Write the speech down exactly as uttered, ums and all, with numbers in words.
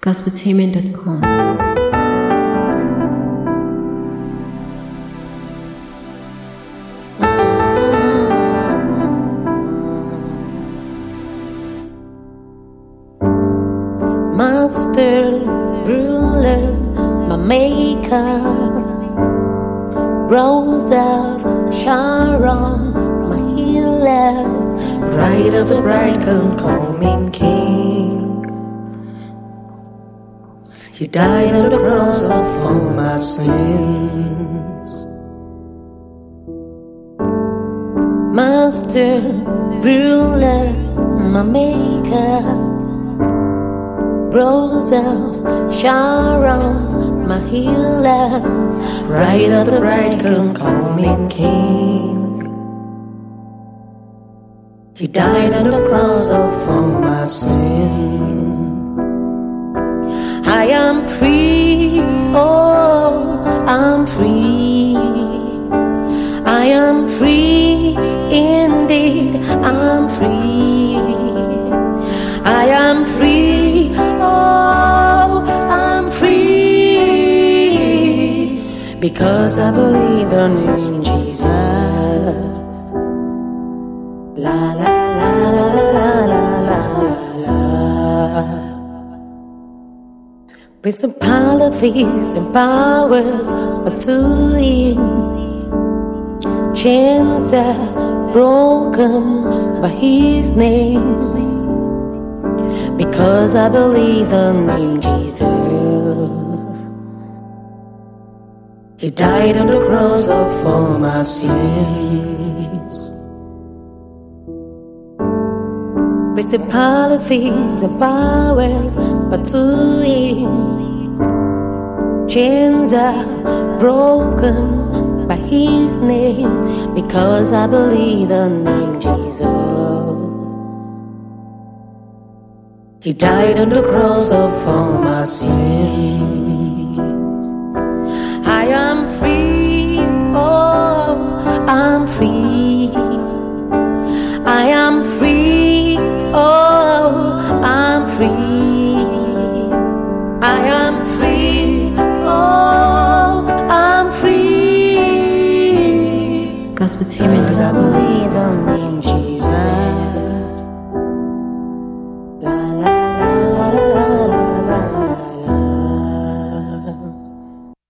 gospeltainment dot com. Master, ruler, my maker, Rose of Sharon, my healer, Bride of the bridegroom, coming King. He died on the cross for my sins. Master, ruler, my maker, Rose of Sharon, my healer, Bride of the bridegroom, coming King. He died on the cross for my sin. I am free, oh, I'm free. I am free, indeed, I'm free. I am free, oh, I'm free, because I believe in Jesus. La la la la la la la la. Principalities and powers are to him. Chains are broken by his name, because I believe the name Jesus. He died on the cross for my sins. Principalities and powers but to him. Chains are broken by his name, because I believe the name Jesus. He died on the cross for my sins. I am free, oh, I'm free. I am free, oh, I'm free. I am free, oh, I'm free. gospeltainment dot com. I believe in